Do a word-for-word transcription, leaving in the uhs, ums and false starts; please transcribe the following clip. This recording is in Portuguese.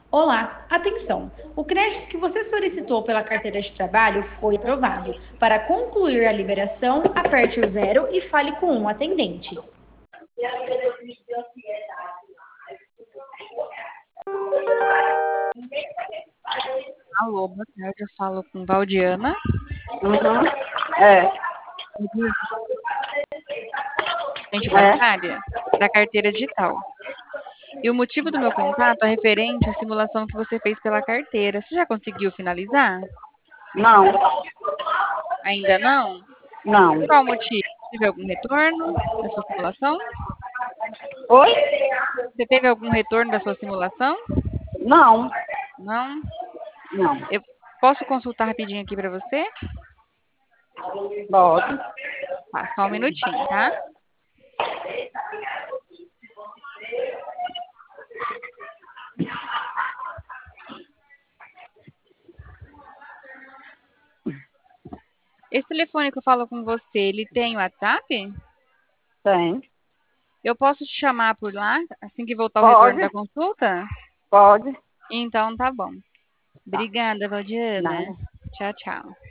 Olá, atenção! O crédito que você solicitou pela carteira de trabalho foi aprovado. Para concluir a liberação, aperte o zero e fale com um atendente. Alô, boa tarde, eu falo com Valdiana. Uhum. É, Agente é. bancária da carteira digital. E o motivo do meu contato é referente à simulação que você fez pela carteira. Você já conseguiu finalizar? Não, Ainda não? não. Qual o motivo? Teve algum retorno da sua simulação? Oi? Você teve algum retorno da sua simulação? Não, Não? não. Eu posso consultar rapidinho aqui para você? Pode. Tá, só um minutinho, tá? Esse telefone que eu falo com você, ele tem WhatsApp? Tem. Eu posso te chamar por lá assim que voltar o retorno da Pode, consulta? pode. Então tá bom. Obrigada, Valdiana. Nada. Tchau, tchau.